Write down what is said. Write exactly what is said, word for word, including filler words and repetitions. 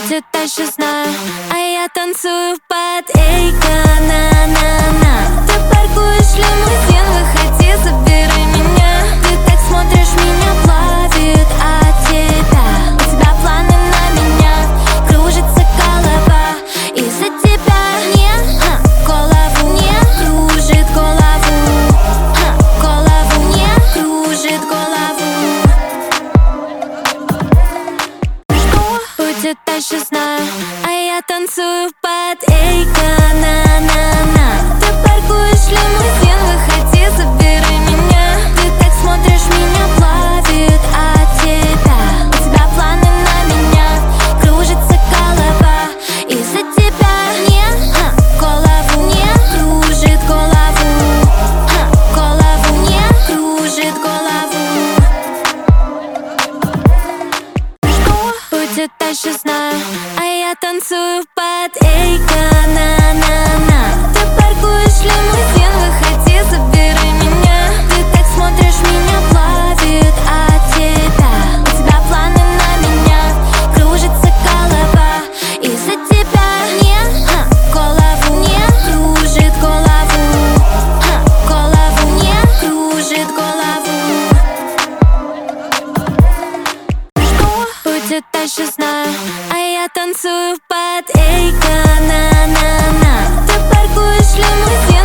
будет дальше, знаю. А я танцую под эйка, на-на-на. Ты паркуешь лимузин, выходи, забери меня. Ты так смотришь, меня плавит от тебя. У тебя планы на меня, кружится голова. Из-за тебя не, ха, голову не кружит голову, ха, голову не кружит голову. Будет дальше, знаю. А я танцую под эйка, на-на-на. Ты паркуешь лимузин, выходи, забери меня. Ты так смотришь, меня плавит от тебя. У тебя планы на меня, кружится голова. Из-за тебя не, ха, голову не кружит голову, ха, голову не кружит голову. Будет дальше, знаю. А я танцую под эйка, на-на-на. Ты паркуешь лимузин, выходи, забери меня. Ты так смотришь, меня плавит от тебя. У тебя планы на меня, кружится голова. Из-за тебя не, ха, голову не кружит голову, ха, голову не кружит голову. Будет дальше, знаю. А я танцую под эйка, на-на-на. Ты паркуешь лимузин.